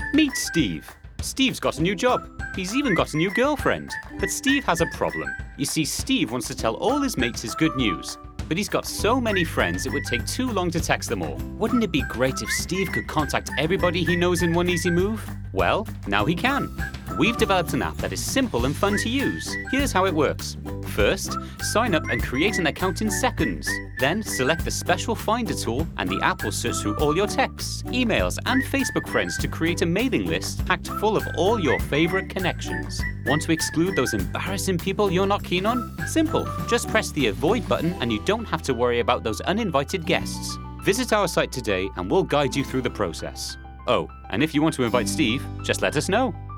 Meet Steve. Steve's got a new job. He's even got a new girlfriend. But Steve has a problem. You see, Steve wants to tell all his mates his good news. But he's got so many friends it would take too long to text them all. Wouldn't it be great if Steve could contact everybody he knows in one easy move? Well, now he can. We've developed an app that is simple and fun to use. Here's how it works. First, sign up and create an account in seconds. Then select the special Finder tool and the app will search through all your texts, emails and Facebook friends to create a mailing list packed full of all your favorite connections. Want to exclude those embarrassing people you're not keen on? Simple. Just press the avoid button and you don't have to worry about those uninvited guests. Visit our site today and we'll guide you through the process. Oh, and if you want to invite Steve, just let us know.